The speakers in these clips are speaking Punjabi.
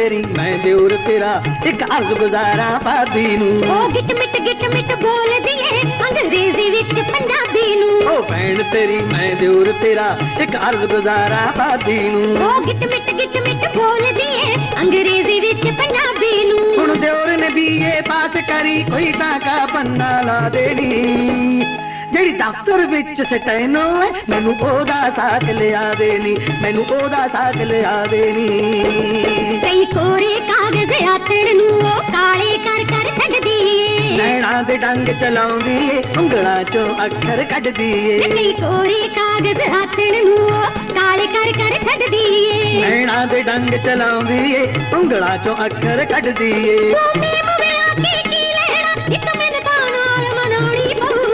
तेरी मैं दियोर तेरा एक अर्ज गुजारा भाभी नू ओ गिट मिट बोल दिए अंग्रेजी विच पंजाबी नू ओ भैन तेरी मैं दियोर तेरा एक अर्ज गुजारा भाभी नू ओ गिट मिट बोल दिए अंग्रेजी विच पंजाबी नू हुण दियोर ने बीए पास करी कोई टाका पन्ना ला देनी ਜਿਹੜੀ ਦਫ਼ਤਰ ਵਿੱਚ ਸਟੈਨੋ ਹੈ ਮੈਨੂੰ ਉਹਦਾ ਸਾਥ ਲਿਆ ਦੇਣੀ ਮੈਨੂੰ ਉਹਦਾ ਸਾਥ ਲਿਆ ਦੇਣੀ ਕਈ ਕੋਰੇ ਕਾਗਜ਼ ਆਥਣ ਨੂੰ ਉਹ ਕਾਲੇ ਕਰ ਛੱਡਦੀ ਏ ਨੈਣਾ ਦੇ ਡੰਗ ਚਲਾਉਂਦੀ ਏ ਉਂਗਲਾਂ ਚੋਂ ਅੱਖਰ ਕੱਢਦੀ ਏ ਕਈ ਕੋਰੇ ਕਾਗਜ਼ ਆਥਣ ਨੂੰ ਉਹ ਕਾਲੇ ਕਰ ਛੱਡਦੀ ਏ ਨੈਣਾ ਦੇ ਡੰਗ ਚਲਾਉਂਦੀ ਏ ਉਂਗਲਾਂ ਚੋਂ ਅੱਖਰ ਕੱਢਦੀ ਏ ਸੋਮੀ ਮੁਵਿਆ ਕੀ ਲੈਣਾ ਇੱਕ ਮੈਨੂੰ ਤਾਂ ਨਾਲ ਮਨਾਉਣੀ ਪਊ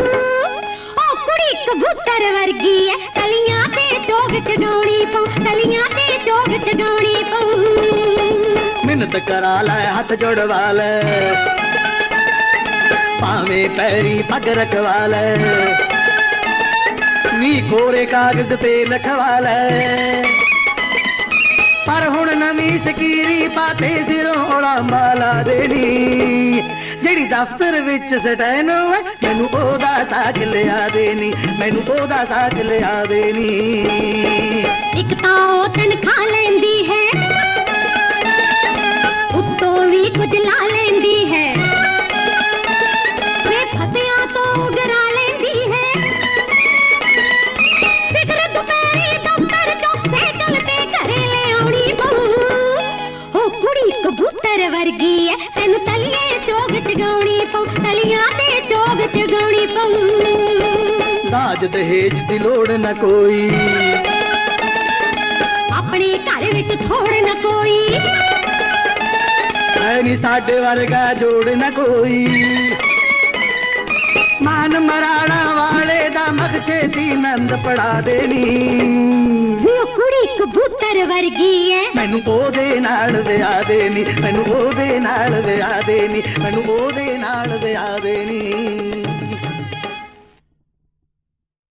कबूतर वर्गी है कलियां ते चोग चगाउणी पऊ कलियां ते चोग चगाउणी पऊ मिन्नत करा लै हथ जोड़वा लै भावे पैरी पग रखवा लै नी कोरे कागज ते लिखवा लै पर हुण नवी सकीरी पाते सिरों उड़ांबा ला देनी ਜਿਹੜੀ ਦਫ਼ਤਰ ਵਿੱਚ ਸਟੈਨੋ ਹੈ ਮੈਨੂੰ ਉਹਦਾ ਸਾਥ ਲਿਆ ਦੇਣੀ ਮੈਨੂੰ ਉਹਦਾ ਸਾਥ ਲਿਆ ਦੇਣੀ ਇੱਕ ਤਾਂ ਉਹ ਤਨਖਾਹ ਲੈਂਦੀ ਹੈ ਉੱਤੋਂ ਵੀ ਕੁਝ ਲਾ ਲੈਂਦੀ ਹੈ ਵੇ ਫਸਿਆਂ ਤੋਂ ਗਰਾ ਲੈਂਦੀ ਹੈ ਫਿਕਰ ਦੁਪਹਿਰੇ ਦਫ਼ਤਰ ਚੋਂ ਸਾਈਕਲ ਤੇ ਘਰੇ ਲਿਆਉਣੀ ਪਊ ਉਹ ਕੁੜੀ ਕਬੂਤਰ ਵਰਗੀ ਹੈ ਤੈਨੂੰ ਤਲੀਏ ਚੋਗ ਚਗਾਉਣੀ ਪਊ ਤਲੀਆਂ ਤੇ ਚੋਗ ਚਗਾਉਣੀ ਪਊ ਦਾਜ ਦਹੇਜ ਦੀ ਲੋੜ ਨਾ ਕੋਈ ਆਪਣੇ ਘਰ ਵਿੱਚ ਥੋੜ ਨਾ ਕੋਈ ਐ ਨੀ ਸਾਡੇ ਵਰਗਾ ਜੋੜ ਨਾ ਕੋਈ ਮਾਨ ਮਰਾਣਾ ਵਾਲੇ ਦਾ ਮਗ ਛੇਤੀ ਨੰਦ ਪੜਾ ਦੇਣੀ ਉਹ ਕੁੜੀ ਕਬੂਤਰ ਵਰਗੀ ਹੈ ਮੈਨੂੰ ਉਹਦੇ ਨਾਲ ਵਿਆਹ ਦੇਣੀ ਮੈਨੂੰ ਉਹਦੇ ਨਾਲ ਵਿਆਹ ਦੇਣੀ ਮੈਨੂੰ ਉਹਦੇ ਨਾਲ ਵਿਆਹ ਦੇਣੀ